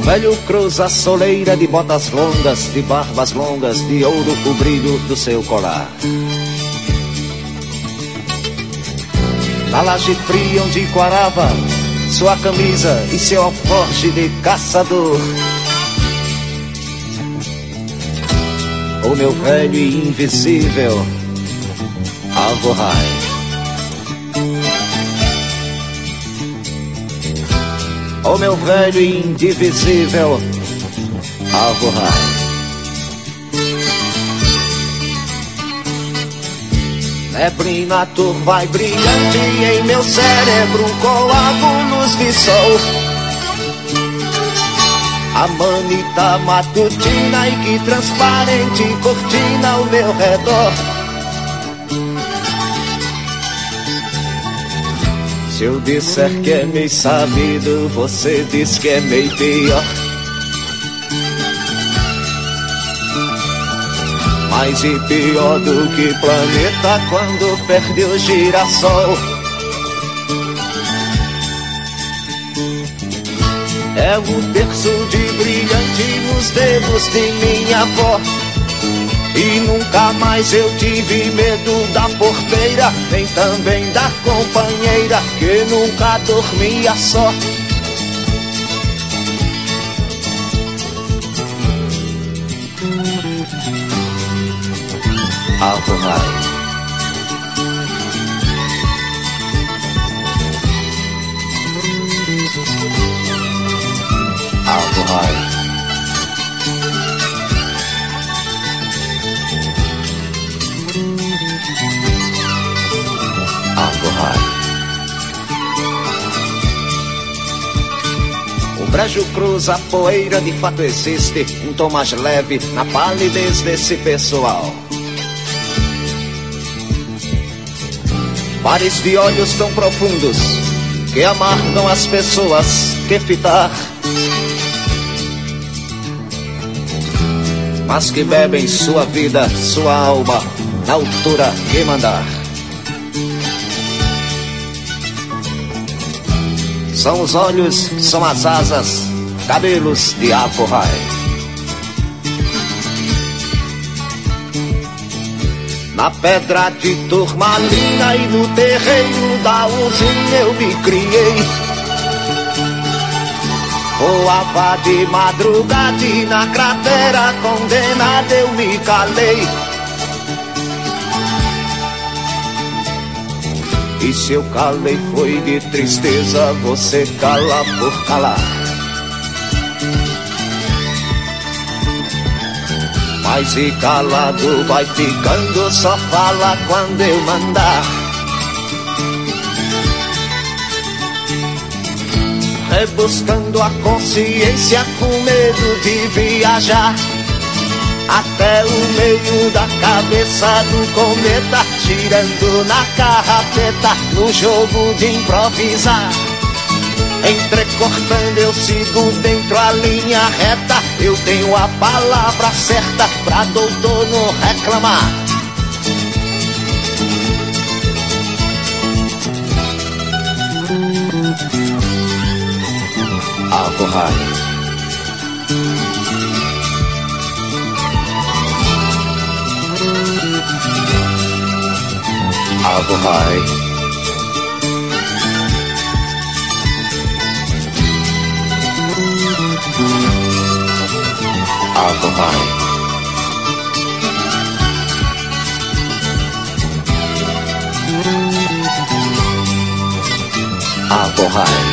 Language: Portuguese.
velho cruza a soleira de botas longas, de barbas longas, de ouro o brilho do seu colar. Na laje fria onde quarava sua camisa e seu alforje de caçador. O meu velho e invisível Alvorrai. O meu velho e indivisível Alvorrai. Neblina turva e brilhante em meu cérebro, coágulos de sol. A manita matutina e que transparente cortina ao meu redor. Se eu disser que é meio sabido, você diz que é meio pior. Mais e pior do que planeta quando perde o girassol. É o terço de brilhante nos dedos de minha avó. E nunca mais eu tive medo da porteira, nem também da companheira que nunca dormia só. Alvorrai. Alvorrai. Alvorrai. O brejo cruza a poeira, de fato existe um tom mais leve na palidez desse pessoal. Pares de olhos tão profundos que amargam as pessoas que fitar, mas que bebem sua vida, sua alma, na altura que mandar. São os olhos, são as asas, cabelos de Alvorrai. Na pedra de turmalina e no terreiro da usina eu me criei. Voava de madrugada e na cratera condenada eu me calei. E se eu calei foi de tristeza, você cala por calar. Mas e calado vai ficando, só fala quando eu mandar. Rebuscando a consciência com medo de viajar até o meio da cabeça do cometa, girando na carrapeta no jogo de improvisar. Entrecortando eu sigo dentro a linha reta, eu tenho a palavra certa pra doutor não reclamar. Alvorrai. Alvorrai. Alvorrai. Alvorrai.